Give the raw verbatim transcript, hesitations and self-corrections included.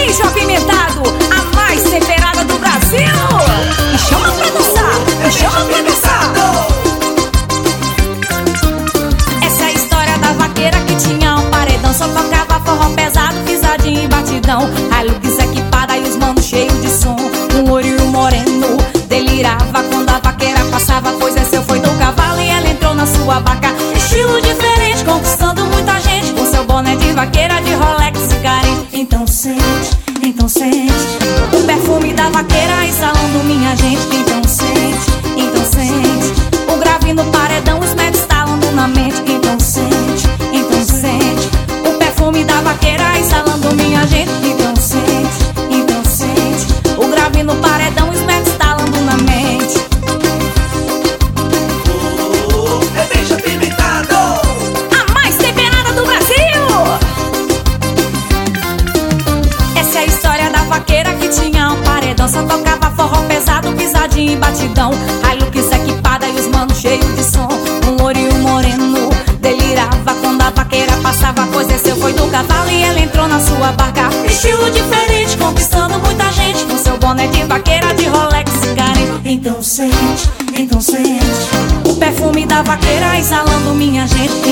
Bicho apimentado, a mais temperada do Brasil. Me chama pra dançar, me chama pra dançar. Essa é a história da vaqueira que tinha um paredão. Só tocava forró pesado, pisadinha e batidão. Hilux equipada e os manos cheios de som. Um ouro e um moreno delirava quando a vaqueira passava. Pois é, seu foi do cavalo e ela entrou na sua barca. Estilo diferente, conquistando muita gente. Com seu boné de vaqueira, de Rolex e carente. Então sente, então sente o perfume da vaqueira exalando minha gente. Então sente, então sente o grave no paredão, os médicos estalando na mente. Então sente, então sente o perfume da vaqueira exalando minha gente. Então sente, então sente o grave no paredão, os médicos estalando na mente. É Bicho apimentado, A mais temperada do Brasil. Essa é a história da vaqueira que tinha um paredão. Só tocava forró pesado, pisadinha e batidão. Hilux equipada e os manos cheios de som. Um ouro e um moreno delirava quando a vaqueira passava. Pois desceu foi do cavalo e ela entrou na sua barca. Estilo diferente, conquistando muita gente. Com seu boné de vaqueira, de Rolex e carente. Então sente, então sente o perfume da vaqueira exalando minha gente.